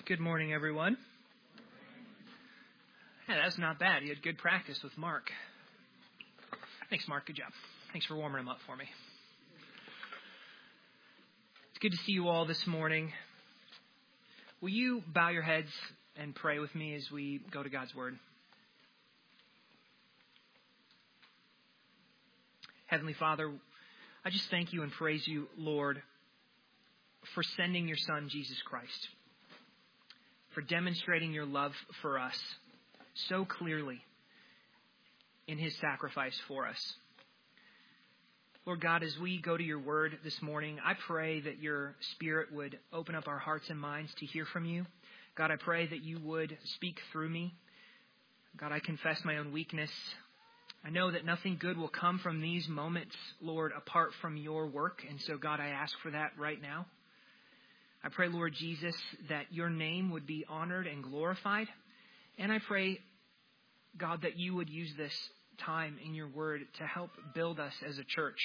Good morning, everyone. Yeah, that's not bad. You had good practice with Mark. Thanks, Mark. Good job. Thanks for warming him up for me. It's good to see you all this morning. Will you bow your heads and pray with me as we go to God's Word? Heavenly Father, I just thank you and praise you, Lord, for sending your Son, Jesus Christ, for demonstrating your love for us so clearly in his sacrifice for us. Lord God, as we go to your word this morning, I pray that your Spirit would open up our hearts and minds to hear from you. God, I pray that you would speak through me. God, I confess my own weakness. I know that nothing good will come from these moments, Lord, apart from your work. And so, God, I ask for that right now. I pray, Lord Jesus, that your name would be honored and glorified. And I pray, God, that you would use this time in your word to help build us as a church,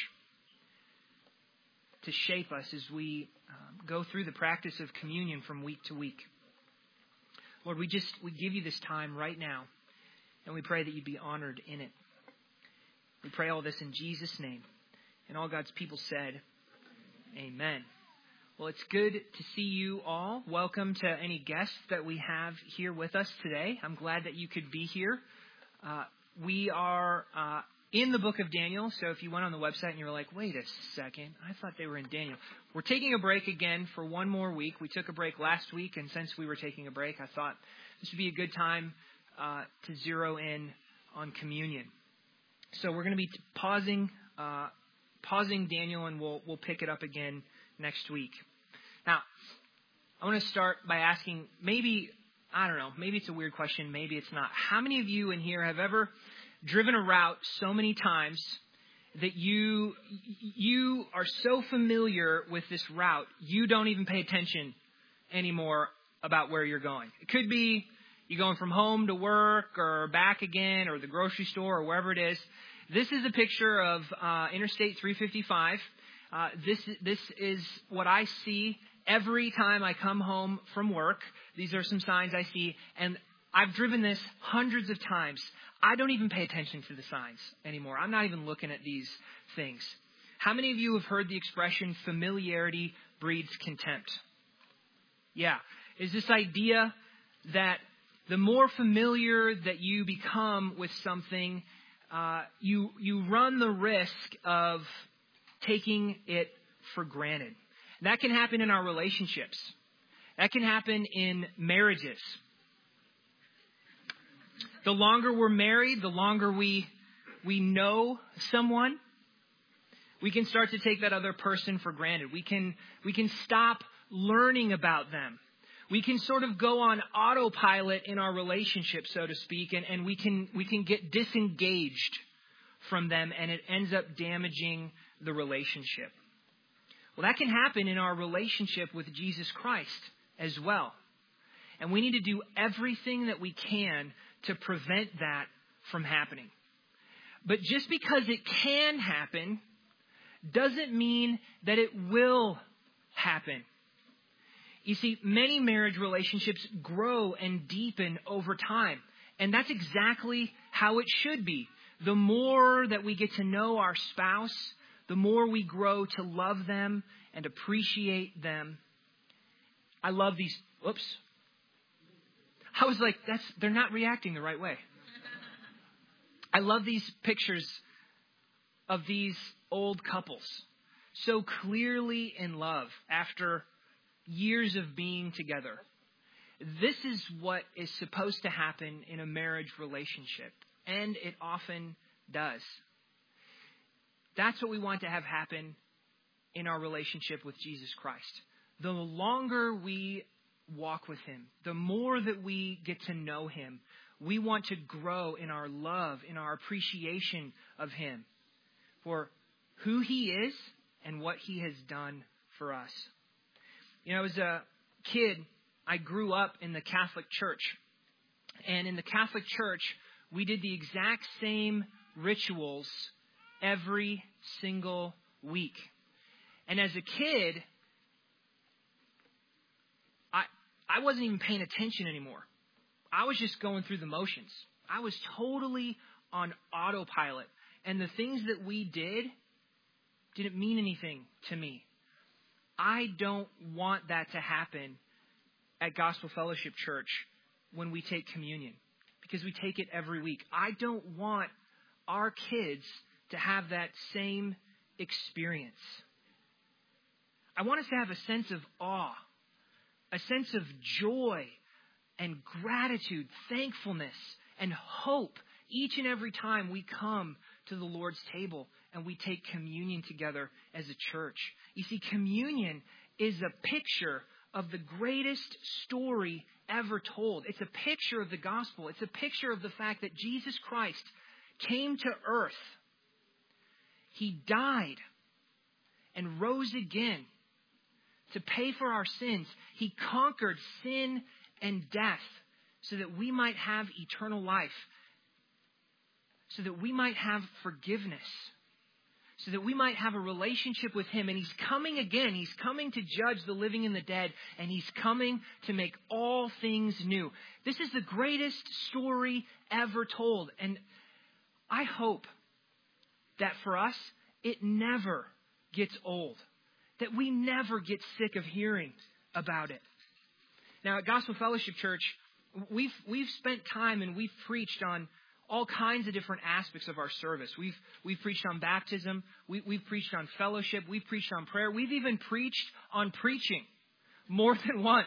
to shape us as we go through the practice of communion from week to week. Lord, we give you this time right now, and we pray that you'd be honored in it. We pray all this in Jesus' name. And all God's people said, amen. Well, it's good to see you all. Welcome to any guests that we have here with us today. I'm glad that you could be here. We are in the book of Daniel. So if you went on the website and you were like, wait a second, I thought they were in Daniel. We're taking a break again for one more week. We took a break last week, and since we were taking a break, I thought this would be a good time to zero in on communion. So we're going to be pausing Daniel, and we'll pick it up again next week. Now, I want to start by asking, maybe it's a weird question, maybe it's not. How many of you in here have ever driven a route so many times that you are so familiar with this route, you don't even pay attention anymore about where you're going? It could be you're going from home to work or back again or the grocery store or wherever it is. This is a picture of Interstate 355. This is what I see every time I come home from work. These are some signs I see, and I've driven this hundreds of times. I don't even pay attention to the signs anymore. I'm not even looking at these things. How many of you have heard the expression familiarity breeds contempt? Yeah. Is this idea that the more familiar that you become with something, you run the risk of taking it for granted. That can happen in our relationships. That can happen in marriages. The longer we're married, the longer we know someone, we can start to take that other person for granted. We can stop learning about them. We can sort of go on autopilot in our relationship, so to speak, and we can get disengaged from them, and it ends up damaging the relationship. Well, that can happen in our relationship with Jesus Christ as well. And we need to do everything that we can to prevent that from happening. But just because it can happen doesn't mean that it will happen. You see, many marriage relationships grow and deepen over time. And that's exactly how it should be. The more that we get to know our spouse, the more we grow to love them and appreciate them. I love these. Whoops. I was like, they're not reacting the right way. I love these pictures of these old couples so clearly in love after years of being together. This is what is supposed to happen in a marriage relationship, and it often does. That's what we want to have happen in our relationship with Jesus Christ. The longer we walk with him, the more that we get to know him, we want to grow in our love, in our appreciation of him for who he is and what he has done for us. You know, as a kid, I grew up in the Catholic Church. And in the Catholic Church, we did the exact same rituals every single week. And as a kid, I wasn't even paying attention anymore. I was just going through the motions. I was totally on autopilot. And the things that we did didn't mean anything to me. I don't want that to happen at Gospel Fellowship Church when we take communion, because we take it every week. I don't want our kids to have that same experience. I want us to have a sense of awe, a sense of joy and gratitude, thankfulness and hope each and every time we come to the Lord's table and we take communion together as a church. You see, communion is a picture of the greatest story ever told. It's a picture of the gospel. It's a picture of the fact that Jesus Christ came to earth. He died and rose again to pay for our sins. He conquered sin and death so that we might have eternal life, so that we might have forgiveness, so that we might have a relationship with Him. And He's coming again. He's coming to judge the living and the dead, and He's coming to make all things new. This is the greatest story ever told. And I hope that for us, it never gets old, that we never get sick of hearing about it. Now, at Gospel Fellowship Church, we've spent time and we've preached on all kinds of different aspects of our service. We've preached on baptism. We've preached on fellowship. We've preached on prayer. We've even preached on preaching more than once.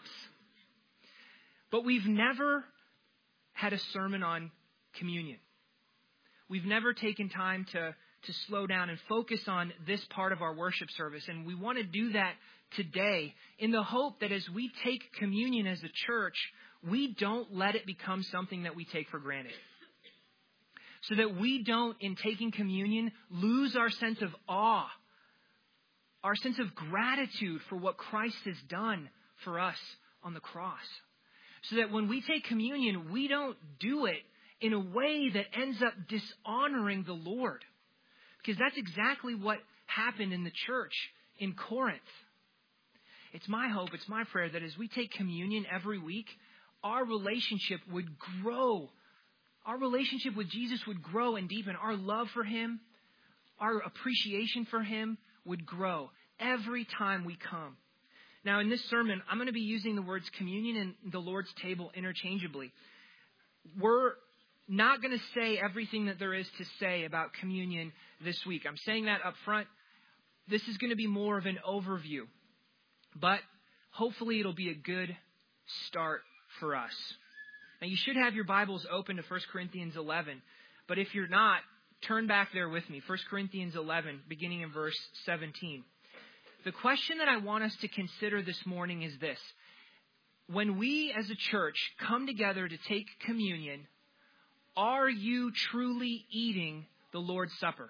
But we've never had a sermon on communion. We've never taken time to slow down and focus on this part of our worship service. And we want to do that today in the hope that as we take communion as a church, we don't let it become something that we take for granted. So that we don't, in taking communion, lose our sense of awe, our sense of gratitude for what Christ has done for us on the cross. So that when we take communion, we don't do it in a way that ends up dishonoring the Lord. Because that's exactly what happened in the church in Corinth. It's my hope, it's my prayer that as we take communion every week, our relationship would grow. Our relationship with Jesus would grow and deepen. Our love for Him, our appreciation for Him would grow every time we come. Now, in this sermon, I'm going to be using the words communion and the Lord's table interchangeably. We're not going to say everything that there is to say about communion this week. I'm saying that up front. This is going to be more of an overview, but hopefully it'll be a good start for us. Now, you should have your Bibles open to 1 Corinthians 11, but if you're not, turn back there with me. 1 Corinthians 11, beginning in verse 17. The question that I want us to consider this morning is this. When we as a church come together to take communion, are you truly eating the Lord's Supper?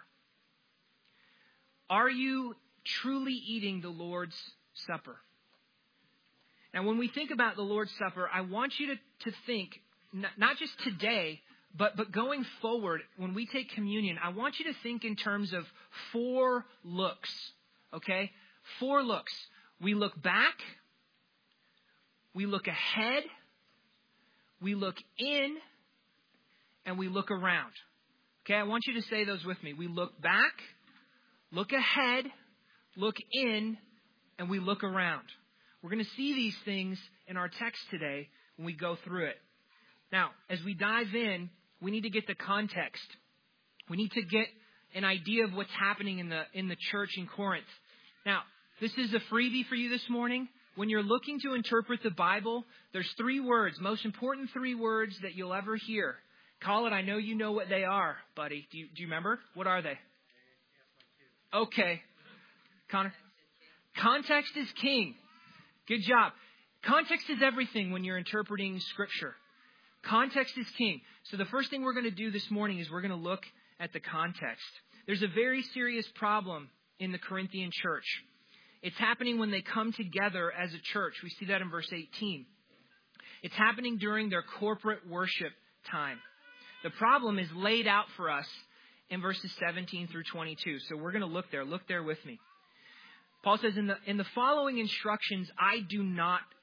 Are you truly eating the Lord's Supper? Now, when we think about the Lord's Supper, I want you to think, not just today, but going forward, when we take communion, I want you to think in terms of 4 looks, okay? 4 looks. We look back, we look ahead, we look in, and we look around. Okay, I want you to say those with me. We look back, look ahead, look in, and we look around. We're going to see these things in our text today when we go through it. Now, as we dive in, we need to get the context. We need to get an idea of what's happening in the church in Corinth. Now, this is a freebie for you this morning. When you're looking to interpret the Bible, there's 3 words, most important 3 words that you'll ever hear. Call it, I know you know what they are, buddy. Do you remember? What are they? Okay. Connor? Context is king. Good job. Context is everything when you're interpreting Scripture. Context is king. So the first thing we're going to do this morning is we're going to look at the context. There's a very serious problem in the Corinthian church. It's happening when they come together as a church. We see that in verse 18. It's happening during their corporate worship time. The problem is laid out for us in verses 17 through 22. So we're going to look there. Look there with me. Paul says, in the following instructions, I do not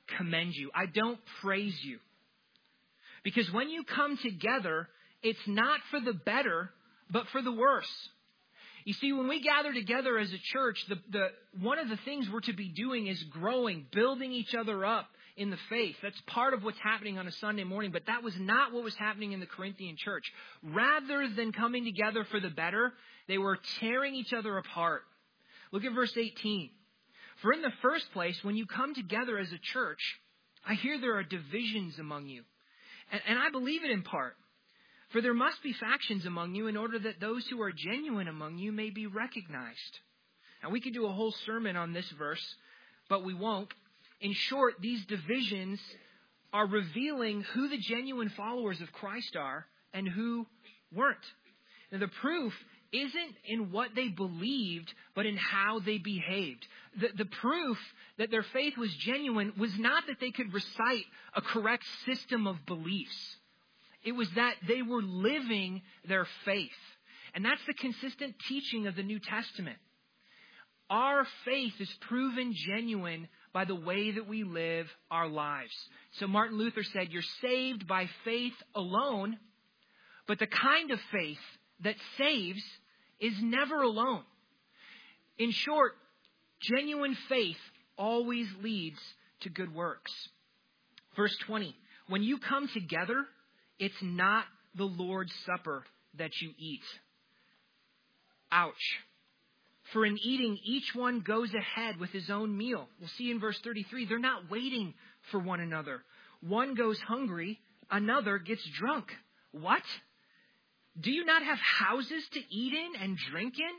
commend you. I don't praise you. Because when you come together, it's not for the better, but for the worse. You see, when we gather together as a church, one of the things we're to be doing is growing, building each other up in the faith. That's part of what's happening on a Sunday morning, but that was not what was happening in the Corinthian church. Rather than coming together for the better, they were tearing each other apart. Look at verse 18. For in the first place, when you come together as a church, I hear there are divisions among you. And I believe it in part. For there must be factions among you in order that those who are genuine among you may be recognized. Now, we could do a whole sermon on this verse, but we won't. In short, these divisions are revealing who the genuine followers of Christ are and who weren't. Now, the proof isn't in what they believed, but in how they behaved. The proof that their faith was genuine was not that they could recite a correct system of beliefs. It was that they were living their faith. And that's the consistent teaching of the New Testament. Our faith is proven genuine by the way that we live our lives. So Martin Luther said, you're saved by faith alone, but the kind of faith that saves is never alone. In short, genuine faith always leads to good works. Verse 20, when you come together, it's not the Lord's Supper that you eat. Ouch. For in eating, each one goes ahead with his own meal. We'll see in verse 33, they're not waiting for one another. One goes hungry, another gets drunk. What? Do you not have houses to eat in and drink in?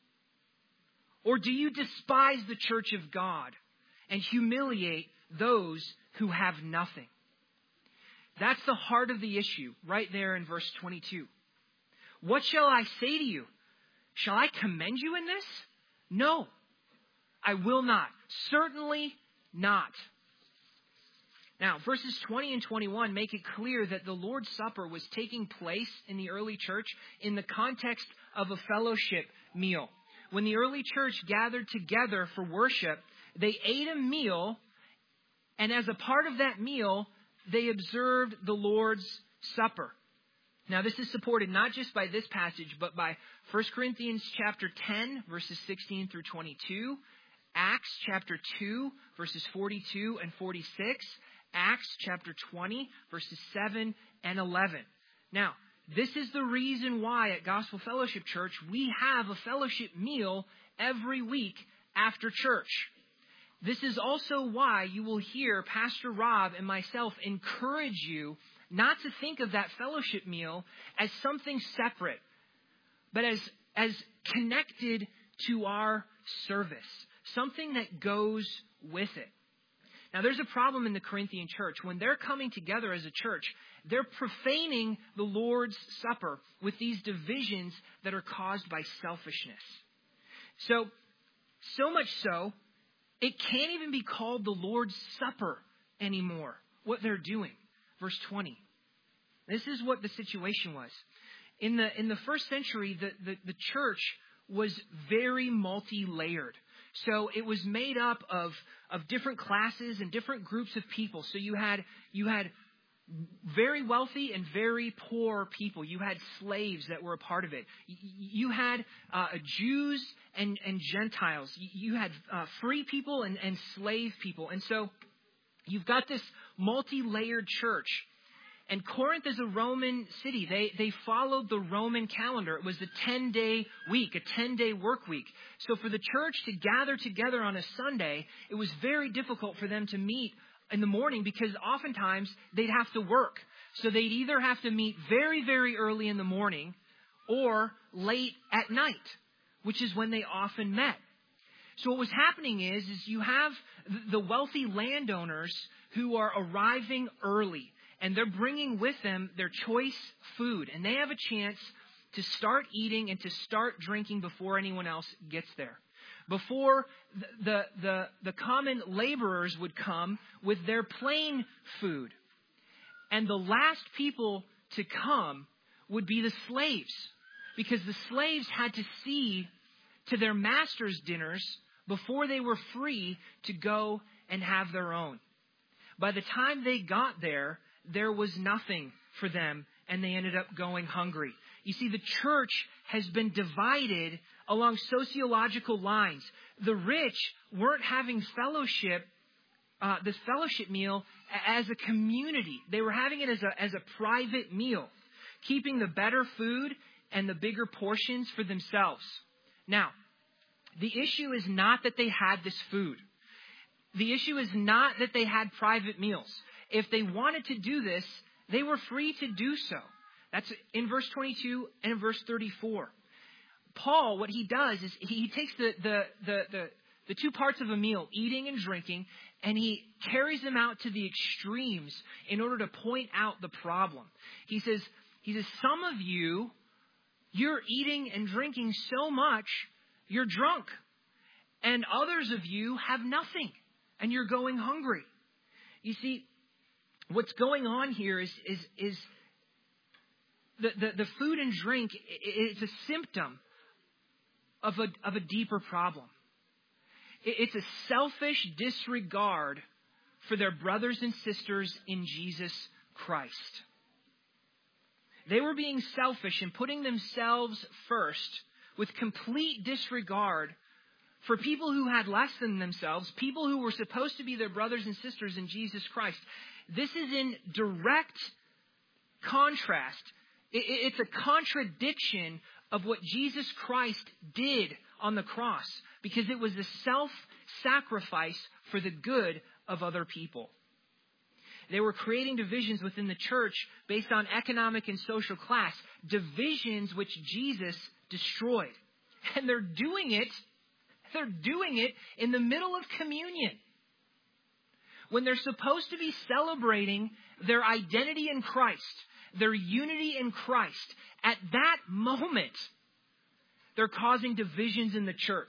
Or do you despise the church of God and humiliate those who have nothing? That's the heart of the issue right there in verse 22. What shall I say to you? Shall I commend you in this? No, I will not. Certainly not. Now, verses 20 and 21 make it clear that the Lord's Supper was taking place in the early church in the context of a fellowship meal. When the early church gathered together for worship, they ate a meal, and as a part of that meal, they observed the Lord's Supper. Now, this is supported not just by this passage, but by 1 Corinthians chapter 10, verses 16 through 22, Acts chapter 2, verses 42 and 46, Acts chapter 20, verses 7 and 11. Now, this is the reason why at Gospel Fellowship Church we have a fellowship meal every week after church. This is also why you will hear Pastor Rob and myself encourage you not to think of that fellowship meal as something separate, but as connected to our service, something that goes with it. Now, there's a problem in the Corinthian church. When they're coming together as a church, they're profaning the Lord's Supper with these divisions that are caused by selfishness. So much so, it can't even be called the Lord's Supper anymore, what they're doing. Verse 20. This is what the situation was. In the first century, the church was very multi-layered. So it was made up of different classes and different groups of people. So you had very wealthy and very poor people. You had slaves that were a part of it. You had Jews and Gentiles. You had free people and slave people. And so you've got this multi-layered church. And Corinth is a Roman city. They followed the Roman calendar. It was a 10-day week, a 10-day work week. So for the church to gather together on a Sunday, it was very difficult for them to meet in the morning because oftentimes they'd have to work. So they'd either have to meet very, very early in the morning or late at night, which is when they often met. So what was happening is you have the wealthy landowners who are arriving early. And they're bringing with them their choice food. And they have a chance to start eating and to start drinking before anyone else gets there. Before the common laborers would come with their plain food. And the last people to come would be the slaves. Because the slaves had to see to their master's dinners before they were free to go and have their own. By the time they got there, there was nothing for them, and they ended up going hungry. You see, the church has been divided along sociological lines. The rich weren't having fellowship, this fellowship meal, as a community. They were having it as a private meal, keeping the better food and the bigger portions for themselves. Now, the issue is not that they had this food. The issue is not that they had private meals. If they wanted to do this, they were free to do so. That's in verse 22 and in verse 34. Paul, what he does is he takes the two parts of a meal, eating and drinking, and he carries them out to the extremes in order to point out the problem. He says, some of you, you're eating and drinking so much, you're drunk. And others of you have nothing, and you're going hungry. You see, what's going on here is the food and drink is a symptom of a deeper problem. It's a selfish disregard for their brothers and sisters in Jesus Christ. They were being selfish and putting themselves first with complete disregard for people who had less than themselves, people who were supposed to be their brothers and sisters in Jesus Christ. This is in direct contrast. It's a contradiction of what Jesus Christ did on the cross, because it was a self-sacrifice for the good of other people. They were creating divisions within the church based on economic and social class, divisions which Jesus destroyed. And they're doing it in the middle of communion, when they're supposed to be celebrating their identity in Christ, their unity in Christ. At that moment, they're causing divisions in the church.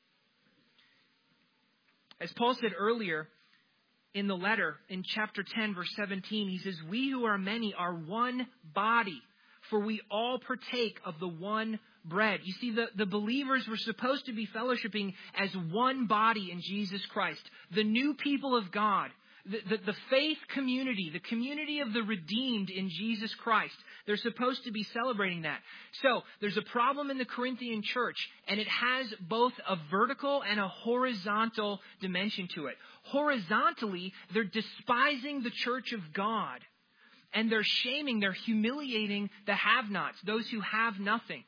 As Paul said earlier in the letter, in chapter 10, verse 17, he says, "We who are many are one body, for we all partake of the one bread." You see, the believers were supposed to be fellowshipping as one body in Jesus Christ. The new people of God, the faith community, the community of the redeemed in Jesus Christ. They're supposed to be celebrating that. So there's a problem in the Corinthian church, and it has both a vertical and a horizontal dimension to it. Horizontally, they're despising the church of God, and they're shaming, they're humiliating the have-nots, those who have nothing.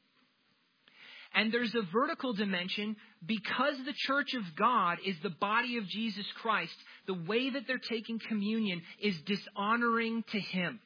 And there's a vertical dimension, because the church of God is the body of Jesus Christ. The way that they're taking communion is dishonoring to Him.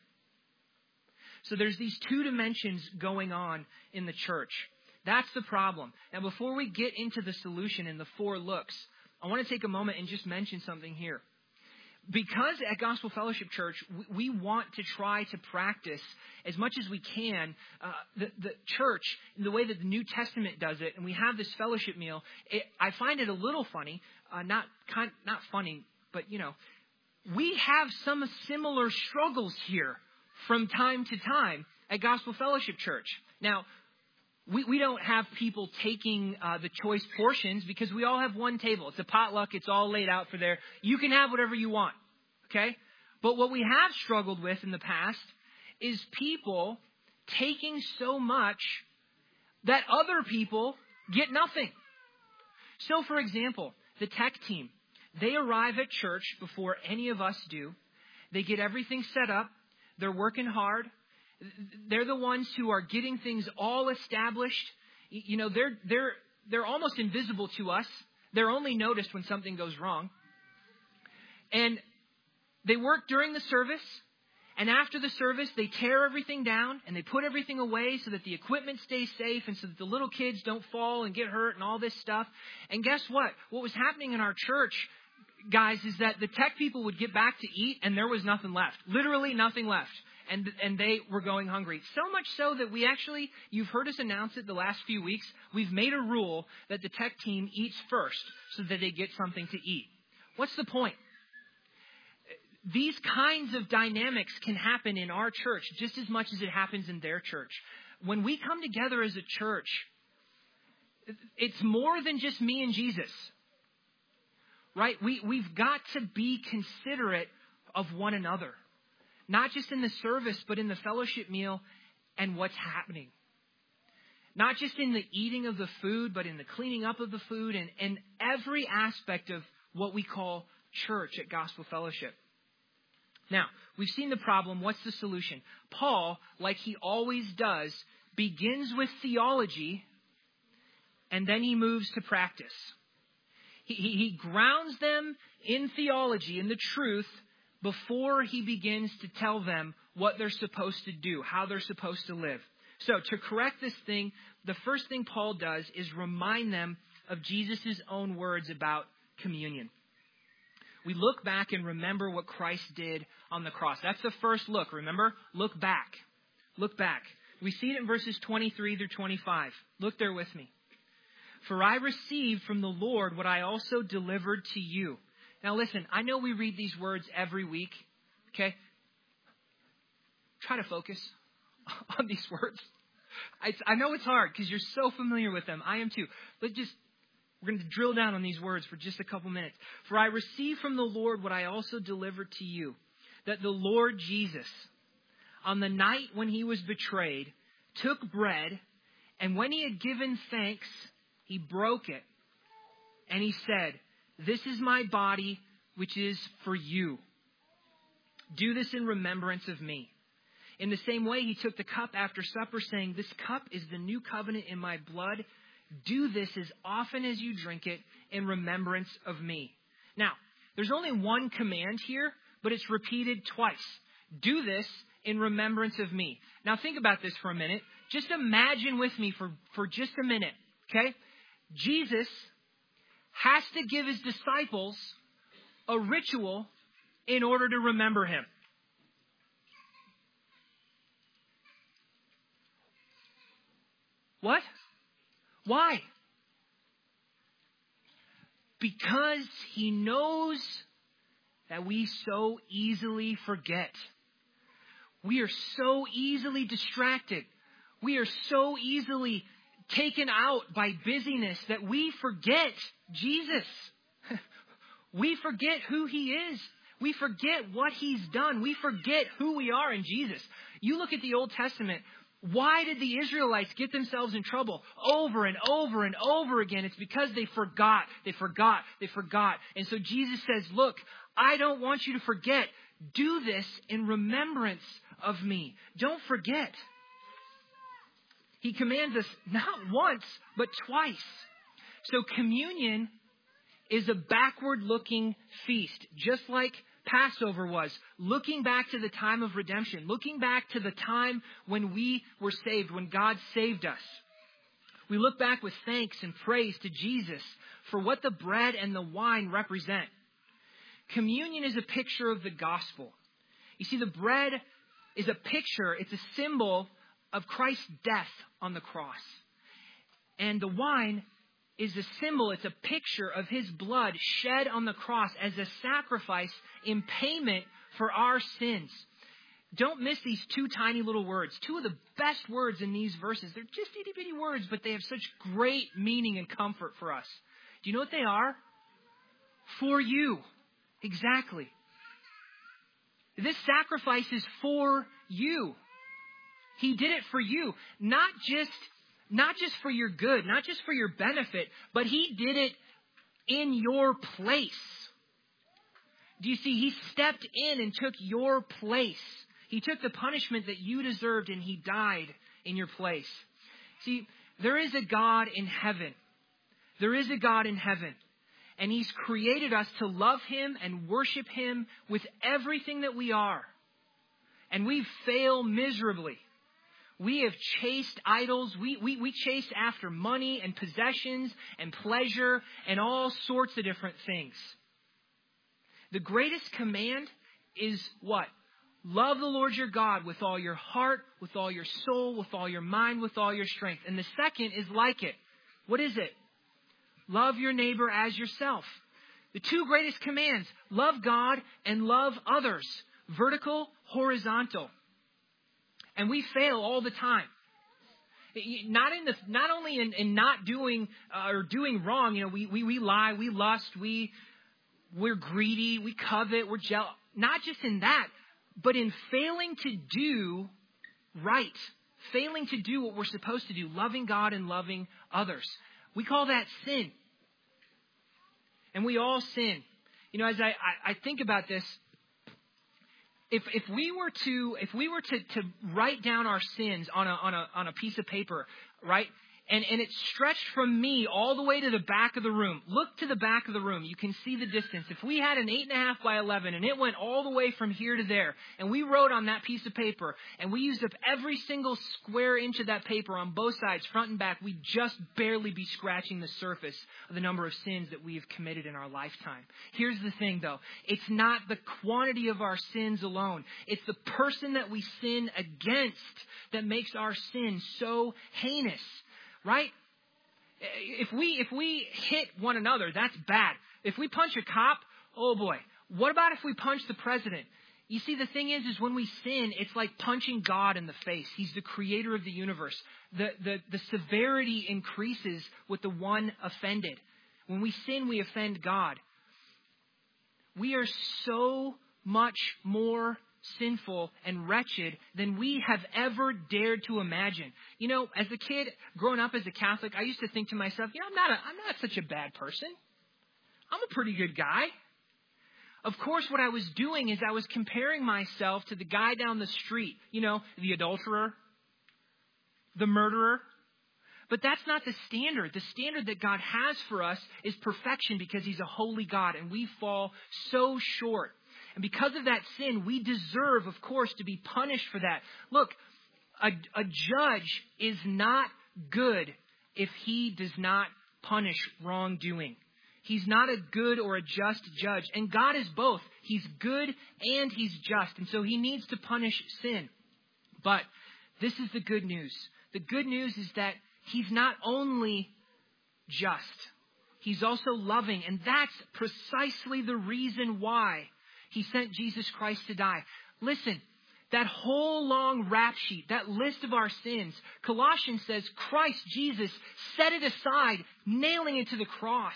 So there's these two dimensions going on in the church. That's the problem. Now, before we get into the solution and the four looks, I want to take a moment and just mention something here. Because at Gospel Fellowship Church, we want to try to practice as much as we can the church in the way that the New Testament does it, and we have this fellowship meal. I find it a little funny, not funny, but we have some similar struggles here from time to time at Gospel Fellowship Church. Now, we don't have people taking the choice portions, because we all have one table. It's a potluck. It's all laid out for there. You can have whatever you want. Okay? But what we have struggled with in the past is people taking so much that other people get nothing. So, for example, the tech team, they arrive at church before any of us do. They get everything set up. They're working hard. They're the ones who are getting things all established. They're almost invisible to us. They're only noticed when something goes wrong. And they work during the service. And after the service, they tear everything down and they put everything away so that the equipment stays safe and so that the little kids don't fall and get hurt and all this stuff. And guess what? What was happening in our church, guys, is that the tech people would get back to eat and there was nothing left. Literally nothing left. And they were going hungry. So much so that you've heard us announce it the last few weeks, we've made a rule that the tech team eats first so that they get something to eat. What's the point? These kinds of dynamics can happen in our church just as much as it happens in their church. When we come together as a church, it's more than just me and Jesus. right? We've got to be considerate of one another, not just in the service, but in the fellowship meal and what's happening. Not just in the eating of the food, but in the cleaning up of the food and every aspect of what we call church at Gospel Fellowship. Now, we've seen the problem. What's the solution? Paul, like he always does, begins with theology and then he moves to practice. He grounds them in theology, in the truth, before he begins to tell them what they're supposed to do, how they're supposed to live. So to correct this thing, the first thing Paul does is remind them of Jesus' own words about communion. We look back and remember what Christ did on the cross. That's the first look, remember? Look back. Look back. We see it in verses 23 through 25. Look there with me. For I received from the Lord what I also delivered to you. Now listen, I know we read these words every week, okay? Try to focus on these words. I know it's hard because you're so familiar with them. I am too. But we're going to drill down on these words for just a couple minutes. For I received from the Lord what I also delivered to you, that the Lord Jesus, on the night when he was betrayed, took bread, and when he had given thanks, he broke it. And he said, "This is my body, which is for you. Do this in remembrance of me." In the same way, he took the cup after supper, saying, "This cup is the new covenant in my blood. Do this as often as you drink it in remembrance of me." Now, there's only one command here, but it's repeated twice. Do this in remembrance of me. Now, think about this for a minute. Just imagine with me for just a minute, okay? Jesus has to give his disciples a ritual in order to remember him. What? Why? Because he knows that we so easily forget. We are so easily distracted. We are so easily taken out by busyness that we forget Jesus. We forget who he is. We forget what he's done. We forget who we are in Jesus. You look at the Old Testament. Why did the Israelites get themselves in trouble over and over and over again? It's because they forgot. They forgot. They forgot. And so Jesus says, look, I don't want you to forget. Do this in remembrance of me. Don't forget. He commands us not once, but twice. So communion is a backward-looking feast, just like Passover was, looking back to the time of redemption, looking back to the time when we were saved, when God saved us. We look back with thanks and praise to Jesus for what the bread and the wine represent. Communion is a picture of the gospel. You see, the bread is a picture, it's a symbol of Christ's death on the cross. And the wine is a symbol, it's a picture of his blood shed on the cross as a sacrifice in payment for our sins. Don't miss these two tiny little words. Two of the best words in these verses. They're just itty bitty words, but they have such great meaning and comfort for us. Do you know what they are? For you. Exactly. This sacrifice is for you. He did it for you. Not just for your good, not just for your benefit, but he did it in your place. Do you see? He stepped in and took your place. He took the punishment that you deserved and he died in your place. See, there is a God in heaven. There is a God in heaven. And he's created us to love him and worship him with everything that we are. And we fail miserably. We have chased idols. We chase after money and possessions and pleasure and all sorts of different things. The greatest command is what? Love the Lord your God with all your heart, with all your soul, with all your mind, with all your strength. And the second is like it. What is it? Love your neighbor as yourself. The two greatest commands, love God and love others. Vertical, horizontal. And we fail all the time. Not only in not doing or doing wrong. You know, we lie, we lust, we we're greedy, we covet, we're jealous. Not just in that, but in failing to do right. Failing to do what we're supposed to do, loving God and loving others. We call that sin. And we all sin. You know, as I think about this, if we were to write down our sins on a piece of paper, right? And it's stretched from me all the way to the back of the room. Look to the back of the room. You can see the distance. If we had an 8.5 by 11 and it went all the way from here to there, and we wrote on that piece of paper, and we used up every single square inch of that paper on both sides, front and back, we'd just barely be scratching the surface of the number of sins that we have committed in our lifetime. Here's the thing, though. It's not the quantity of our sins alone. It's the person that we sin against that makes our sin so heinous. Right? If we hit one another, that's bad. If we punch a cop, oh boy. What about if we punch the president? You see, the thing is when we sin, it's like punching God in the face. He's the creator of the universe. The severity increases with the one offended. When we sin, we offend God. We are so much more sinful and wretched than we have ever dared to imagine. You know, as a kid, growing up as a Catholic, I used to think to myself, I'm not such a bad person. I'm a pretty good guy. Of course, what I was doing is I was comparing myself to the guy down the street, you know, the adulterer, the murderer. But that's not the standard. The standard that God has for us is perfection because He's a holy God, and we fall so short. And because of that sin, we deserve, of course, to be punished for that. Look, a judge is not good if he does not punish wrongdoing. He's not a good or a just judge. And God is both. He's good and He's just. And so He needs to punish sin. But this is the good news. The good news is that He's not only just, He's also loving. And that's precisely the reason why He sent Jesus Christ to die. Listen, that whole long rap sheet, that list of our sins, Colossians says Christ Jesus set it aside, nailing it to the cross.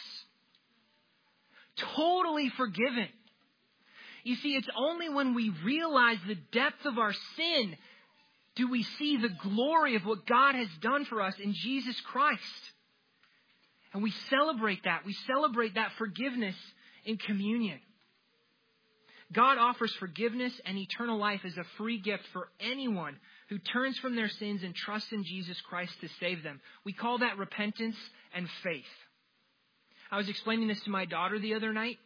Totally forgiven. You see, it's only when we realize the depth of our sin do we see the glory of what God has done for us in Jesus Christ. And we celebrate that. We celebrate that forgiveness in communion. God offers forgiveness and eternal life as a free gift for anyone who turns from their sins and trusts in Jesus Christ to save them. We call that repentance and faith. I was explaining this to my daughter the other night,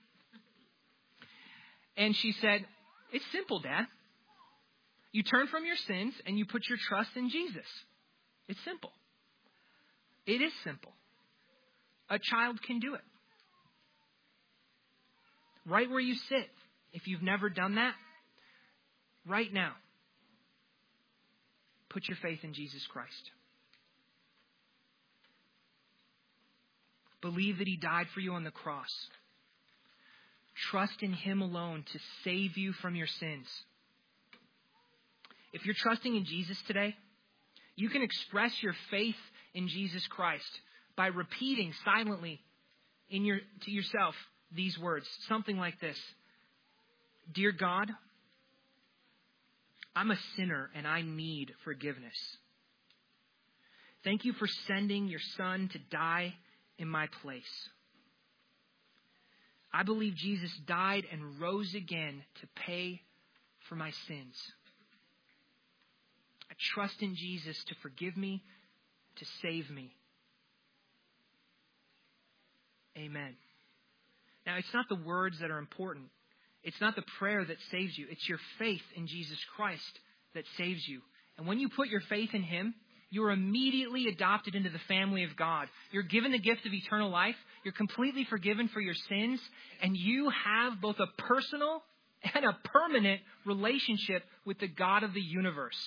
and she said, "It's simple, Dad. You turn from your sins and you put your trust in Jesus. It's simple." It is simple. A child can do it. Right where you sit. If you've never done that, right now, put your faith in Jesus Christ. Believe that He died for you on the cross. Trust in Him alone to save you from your sins. If you're trusting in Jesus today, you can express your faith in Jesus Christ by repeating silently to yourself these words. Something like this. Dear God, I'm a sinner and I need forgiveness. Thank you for sending your Son to die in my place. I believe Jesus died and rose again to pay for my sins. I trust in Jesus to forgive me, to save me. Amen. Now, it's not the words that are important. It's not the prayer that saves you. It's your faith in Jesus Christ that saves you. And when you put your faith in Him, you are immediately adopted into the family of God. You're given the gift of eternal life. You're completely forgiven for your sins. And you have both a personal and a permanent relationship with the God of the universe.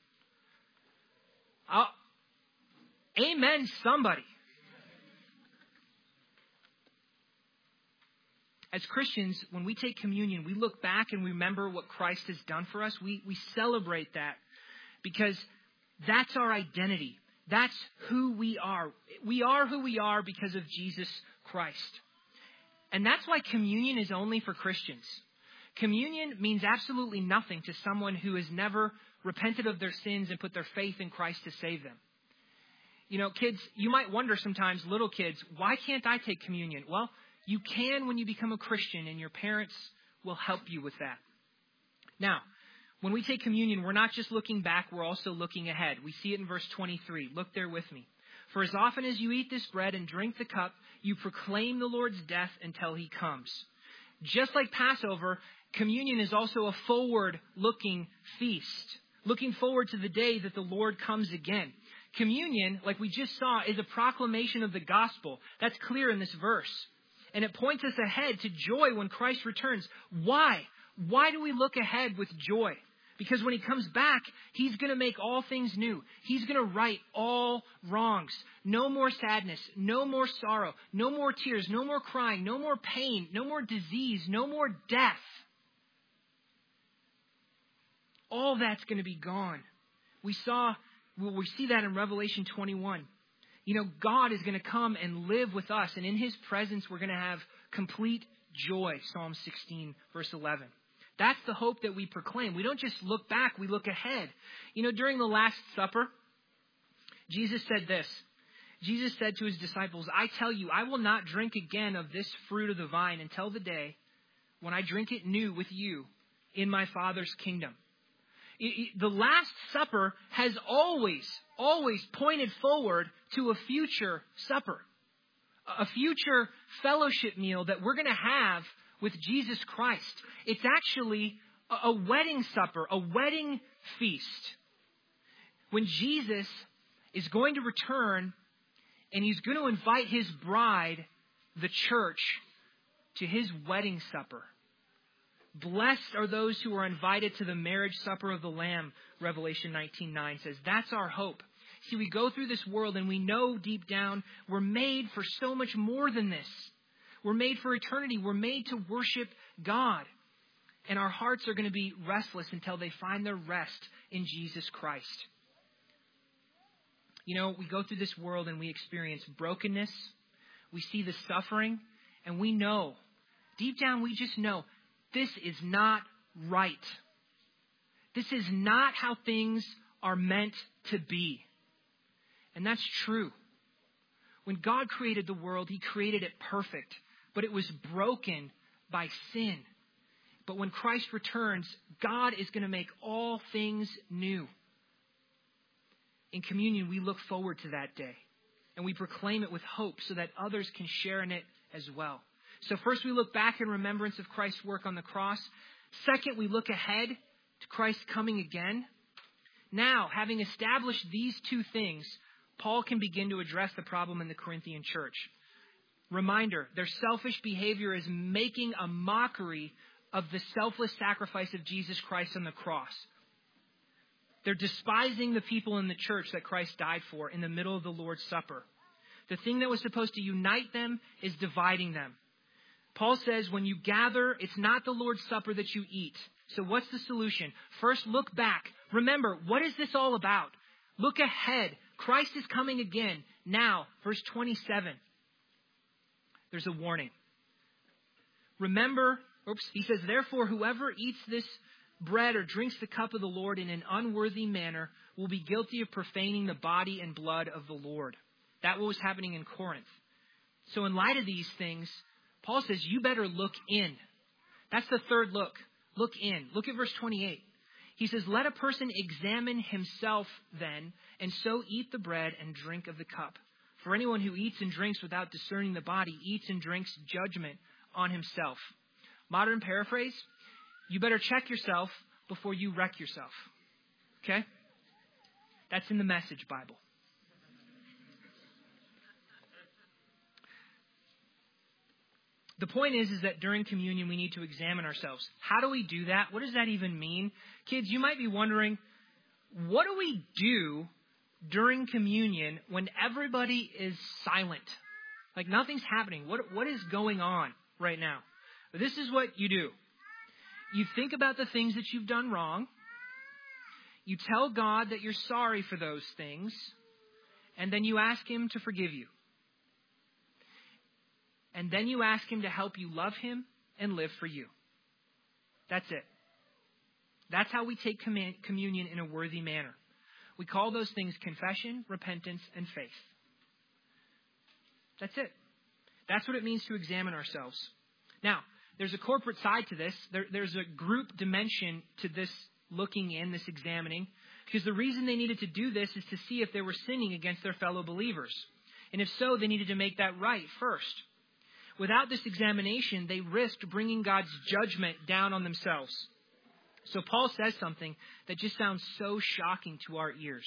Amen, somebody. As Christians, when we take communion, we look back and remember what Christ has done for us. We celebrate that because that's our identity. That's who we are. We are who we are because of Jesus Christ. And that's why communion is only for Christians. Communion means absolutely nothing to someone who has never repented of their sins and put their faith in Christ to save them. You know, kids, you might wonder sometimes, little kids, why can't I take communion? Well, you can when you become a Christian, and your parents will help you with that. Now, when we take communion, we're not just looking back, we're also looking ahead. We see it in verse 23. Look there with me. For as often as you eat this bread and drink the cup, you proclaim the Lord's death until he comes. Just like Passover, communion is also a forward-looking feast, looking forward to the day that the Lord comes again. Communion, like we just saw, is a proclamation of the gospel. That's clear in this verse. And it points us ahead to joy when Christ returns. Why? Why do we look ahead with joy? Because when he comes back, he's going to make all things new. He's going to right all wrongs. No more sadness, no more sorrow, no more tears, no more crying, no more pain, no more disease, no more death. All that's going to be gone. We see that in Revelation 21. You know, God is going to come and live with us, and in his presence we're going to have complete joy. Psalm 16, verse 11. That's the hope that we proclaim. We don't just look back, we look ahead. You know, during the Last Supper, Jesus said this. Jesus said to his disciples, I tell you, I will not drink again of this fruit of the vine until the day when I drink it new with you in my Father's kingdom. The Last Supper has always pointed forward to a future supper, a future fellowship meal that we're going to have with Jesus Christ. It's actually a wedding supper, a wedding feast. When Jesus is going to return and he's going to invite his bride, the church, to his wedding supper. Blessed are those who are invited to the marriage supper of the Lamb, Revelation 19:9 says. That's our hope. See, we go through this world and we know deep down we're made for so much more than this. We're made for eternity. We're made to worship God. And our hearts are going to be restless until they find their rest in Jesus Christ. You know, we go through this world and we experience brokenness. We see the suffering. And we know, deep down we just know, this is not right. This is not how things are meant to be. And that's true. When God created the world, he created it perfect. But it was broken by sin. But when Christ returns, God is going to make all things new. In communion, we look forward to that day. And we proclaim it with hope so that others can share in it as well. So first we look back in remembrance of Christ's work on the cross. Second, we look ahead to Christ coming again. Now, having established these two things, Paul can begin to address the problem in the Corinthian church. Reminder, their selfish behavior is making a mockery of the selfless sacrifice of Jesus Christ on the cross. They're despising the people in the church that Christ died for in the middle of the Lord's Supper. The thing that was supposed to unite them is dividing them. Paul says when you gather, it's not the Lord's Supper that you eat. So what's the solution? First, look back. Remember, what is this all about? Look ahead. Christ is coming again. Now, verse 27. There's a warning. Remember, he says, therefore, whoever eats this bread or drinks the cup of the Lord in an unworthy manner will be guilty of profaning the body and blood of the Lord. That was happening in Corinth. So in light of these things, Paul says, you better look in. That's the third look. Look in. Look at verse 28. He says, let a person examine himself then, and so eat the bread and drink of the cup. For anyone who eats and drinks without discerning the body eats and drinks judgment on himself. Modern paraphrase, you better check yourself before you wreck yourself. Okay? That's in the Message Bible. The point is that during communion, we need to examine ourselves. How do we do that? What does that even mean? Kids, you might be wondering, what do we do during communion when everybody is silent? Like nothing's happening. What is going on right now? This is what you do. You think about the things that you've done wrong. You tell God that you're sorry for those things. And then you ask him to forgive you. And then you ask him to help you love him and live for you. That's it. That's how we take communion in a worthy manner. We call those things confession, repentance, and faith. That's it. That's what it means to examine ourselves. Now, there's a corporate side to this. There's a group dimension to this looking in, this examining, because the reason they needed to do this is to see if they were sinning against their fellow believers. And if so, they needed to make that right first. Without this examination, they risked bringing God's judgment down on themselves. So Paul says something that just sounds so shocking to our ears.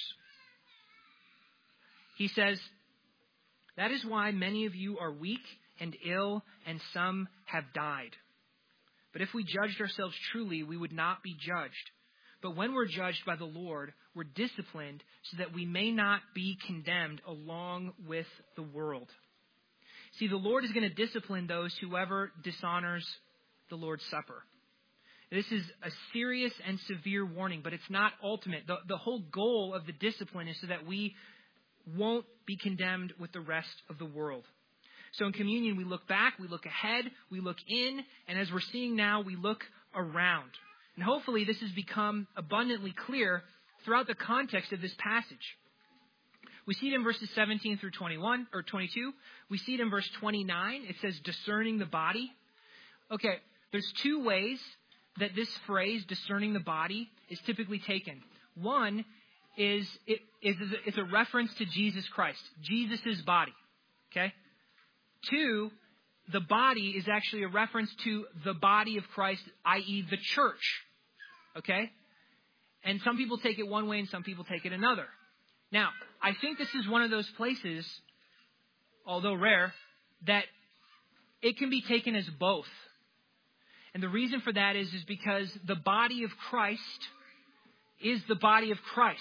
He says, "That is why many of you are weak and ill, and some have died. But if we judged ourselves truly, we would not be judged. But when we're judged by the Lord, we're disciplined so that we may not be condemned along with the world." See, the Lord is going to discipline whoever dishonors the Lord's Supper. This is a serious and severe warning, but it's not ultimate. The whole goal of the discipline is so that we won't be condemned with the rest of the world. So in communion, we look back, we look ahead, we look in, and as we're seeing now, we look around. And hopefully this has become abundantly clear throughout the context of this passage. We see it in verses 17 through 21 or 22. We see it in verse 29. It says discerning the body. Okay, there's two ways that this phrase, discerning the body, is typically taken. One is it's a reference to Jesus Christ, Jesus' body. Okay? Two, the body is actually a reference to the body of Christ, i.e. the church. Okay? And some people take it one way and some people take it another. Now, I think this is one of those places, although rare, that it can be taken as both. And the reason for that is because the body of Christ is the body of Christ.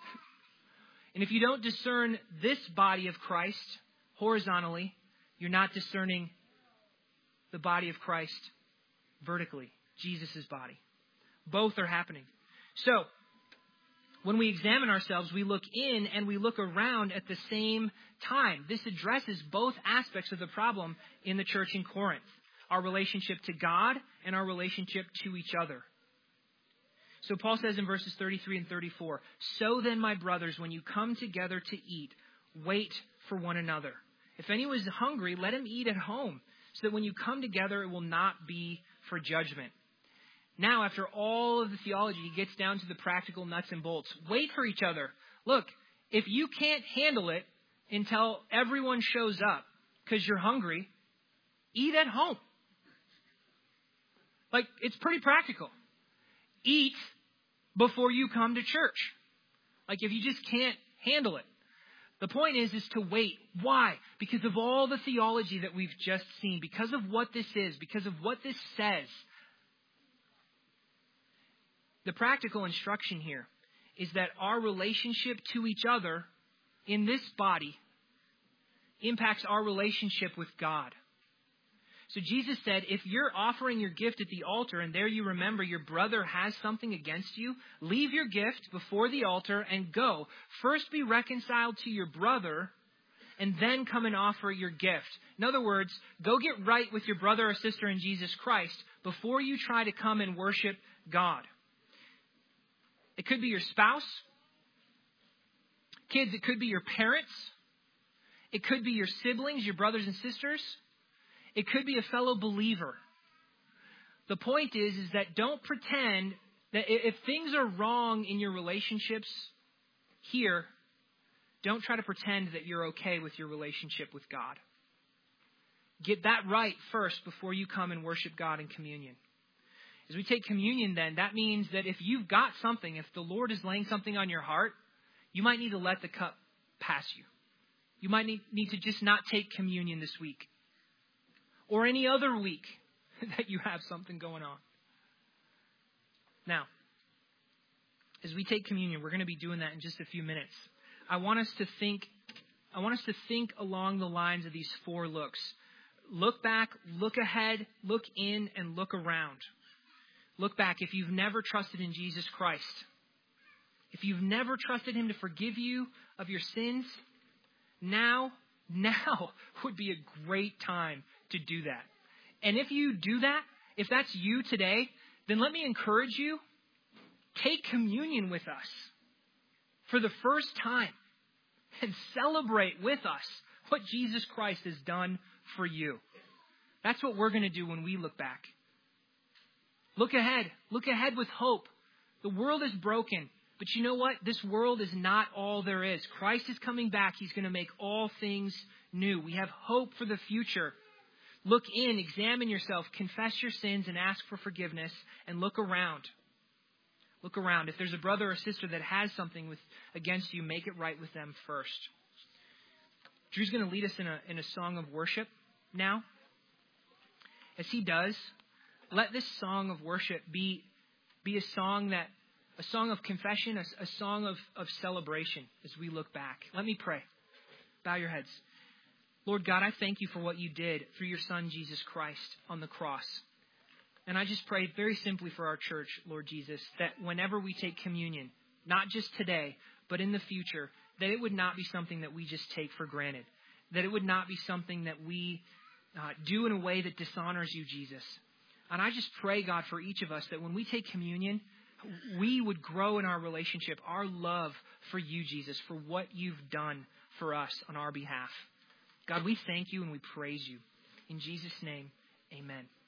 And if you don't discern this body of Christ horizontally, you're not discerning the body of Christ vertically, Jesus' body. Both are happening. So, when we examine ourselves, we look in and we look around at the same time. This addresses both aspects of the problem in the church in Corinth. Our relationship to God and our relationship to each other. So Paul says in verses 33 and 34, "So then, my brothers, when you come together to eat, wait for one another. If anyone is hungry, let him eat at home, so that when you come together, it will not be for judgment." Now, after all of the theology, he gets down to the practical nuts and bolts. Wait for each other. Look, if you can't handle it until everyone shows up because you're hungry, eat at home. Like, it's pretty practical. Eat before you come to church. Like, if you just can't handle it. The point is to wait. Why? Because of all the theology that we've just seen. Because of what this is. Because of what this says. The practical instruction here is that our relationship to each other in this body impacts our relationship with God. So Jesus said, if you're offering your gift at the altar and there you remember your brother has something against you, leave your gift before the altar and go. First be reconciled to your brother and then come and offer your gift. In other words, go get right with your brother or sister in Jesus Christ before you try to come and worship God. It could be your spouse. Kids, it could be your parents. It could be your siblings, your brothers and sisters. It could be a fellow believer. The point is that don't pretend that if things are wrong in your relationships here, don't try to pretend that you're okay with your relationship with God. Get that right first before you come and worship God in communion. As we take communion then, that means that if you've got something, if the Lord is laying something on your heart, you might need to let the cup pass you. You might need to just not take communion this week. Or any other week that you have something going on. Now, as we take communion, we're going to be doing that in just a few minutes. I want us to think along the lines of these four looks. Look back, look ahead, look in, and look around. Look back. If you've never trusted in Jesus Christ, if you've never trusted him to forgive you of your sins, now would be a great time to do that. And if you do that, if that's you today, then let me encourage you, take communion with us for the first time and celebrate with us what Jesus Christ has done for you. That's what we're going to do when we look back. Look ahead. Look ahead with hope. The world is broken, but you know what? This world is not all there is. Christ is coming back. He's going to make all things new. We have hope for the future. Look in, examine yourself, confess your sins and ask for forgiveness, and look around. Look around. If there's a brother or sister that has something against you, make it right with them first. Drew's going to lead us in a song of worship now. As he does, let this song of worship be a song of confession, a song of celebration as we look back. Let me pray. Bow your heads. Lord God, I thank you for what you did through your Son, Jesus Christ, on the cross. And I just pray very simply for our church, Lord Jesus, that whenever we take communion, not just today, but in the future, that it would not be something that we just take for granted. That it would not be something that we do in a way that dishonors you, Jesus. And I just pray, God, for each of us, that when we take communion, we would grow in our relationship, our love for you, Jesus, for what you've done for us on our behalf. God, we thank you and we praise you. In Jesus' name, amen.